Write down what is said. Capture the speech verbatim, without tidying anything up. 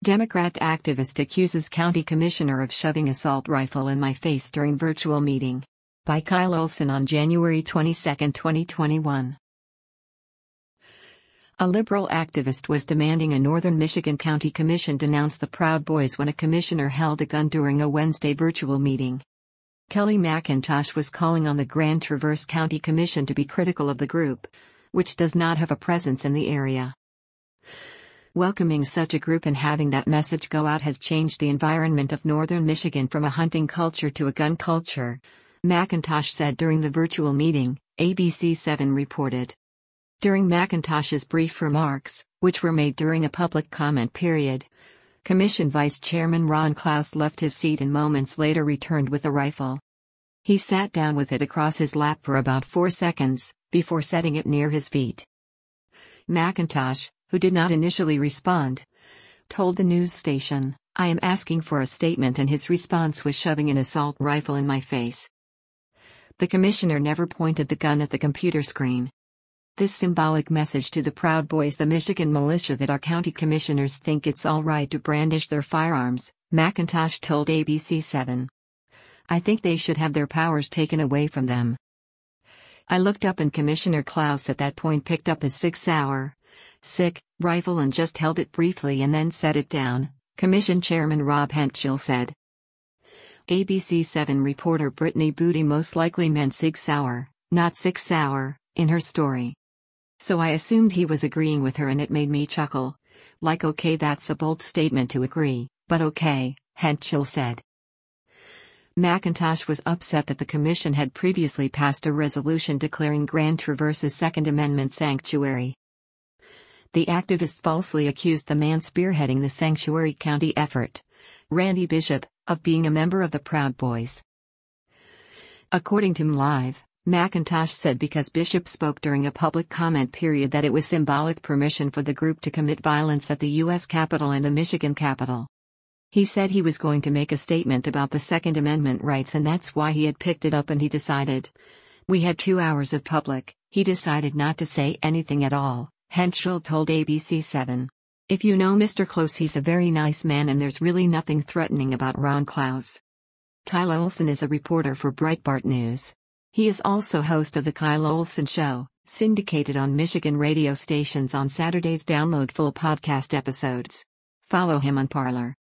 Democrat activist accuses county commissioner of shoving assault rifle in my face during virtual meeting. By Kyle Olson on January twenty-second, twenty twenty-one. A liberal activist was demanding a Northern Michigan County Commission denounce the Proud Boys when a commissioner held a gun during a Wednesday virtual meeting. Kelly McIntosh was calling on the Grand Traverse County Commission to be critical of the group, which does not have a presence in the area. Welcoming such a group and having that message go out has changed the environment of Northern Michigan from a hunting culture to a gun culture, McIntosh said during the virtual meeting, A B C seven reported. During McIntosh's brief remarks, which were made during a public comment period, Commission Vice Chairman Ron Klaus left his seat and moments later returned with a rifle. He sat down with it across his lap for about four seconds, before setting it near his feet. McIntosh, who did not initially respond, told the news station, "I am asking for a statement," and his response was shoving an assault rifle in my face. The commissioner never pointed the gun at the computer screen. This symbolic message to the Proud Boys, the Michigan militia, that our county commissioners think it's all right to brandish their firearms, McIntosh told A B C seven. "I think they should have their powers taken away from them." I looked up and Commissioner Klaus at that point picked up his six-hour sick rifle and just held it briefly and then set it down, Commission Chairman Rob Hentschel said. A B C seven reporter Brittany Booty most likely meant Sig Sauer, not Six Sauer, in her story. So I assumed he was agreeing with her and it made me chuckle. Like, okay, that's a bold statement to agree, but okay, Hentschel said. McIntosh was upset that the commission had previously passed a resolution declaring Grand Traverse's Second Amendment sanctuary. The activist falsely accused the man spearheading the sanctuary county effort, Randy Bishop, of being a member of the Proud Boys. According to MLive, McIntosh said because Bishop spoke during a public comment period that it was symbolic permission for the group to commit violence at the U S Capitol and the Michigan Capitol. He said he was going to make a statement about the Second Amendment rights and that's why he had picked it up, and he decided. We had two hours of public, he decided not to say anything at all, Hentschel told A B C seven. If you know Mister Close, he's a very nice man and there's really nothing threatening about Ron Klaus. Kyle Olson is a reporter for Breitbart News. He is also host of The Kyle Olson Show, syndicated on Michigan radio stations on Saturdays. Download full podcast episodes. Follow him on Parler.